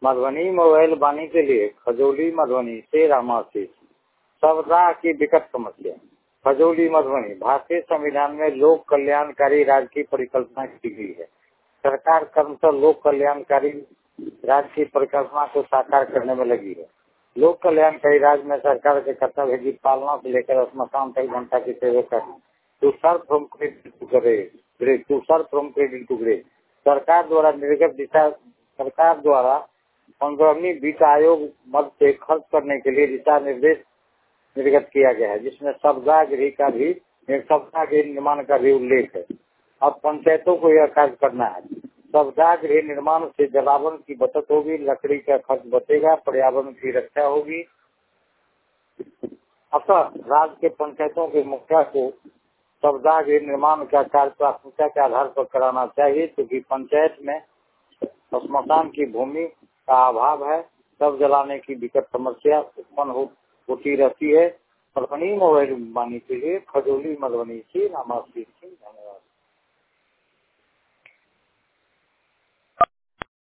Madhubani mobile बानी के लिए खजौली मधुबनी से रामाशीष। सबदा की विकट समस्या। खजौली मधुबनी। भारतीय संविधान में लोक कल्याणकारी राज्य की परिकल्पना की गई है। सरकार क्रमशः लोक कल्याणकारी राज्य की परिकल्पना को साकार करने में लगी है। लोक कल्याणकारी राज्य में सरकार के कर्तव्य है कि पालना से लेकर स्मशान तक जनता की सेवा करना। To serve from credit to grade, to serve from credit to grade. सरकार द्वारा 15वीं वित्त आयोग मद से खर्च करने के लिए दिशा निर्देश निर्गत किया गया है, जिसमें सबदा गृह निर्माण का भी उल्लेख है। अब पंचायतों को यह कार्य करना है। सबदा गृह निर्माण से जलावन की बचत होगी, लकड़ी का खर्च बचेगा, पर्यावरण की रक्षा होगी। अतः राज्य के पंचायतों के मुखिया को सबदा गृह निर्माण का कार्य प्राथमिकता के आधार पर कराना चाहिए, क्योंकि पंचायत में स्मशान की भूमि का अभाव है। शव जलाने की विकट समस्या उत्पन्न होती रहती है। मधुबनी मोबाइल बानी के लिए खजौली मधुबनी से रामाशीष सिंह।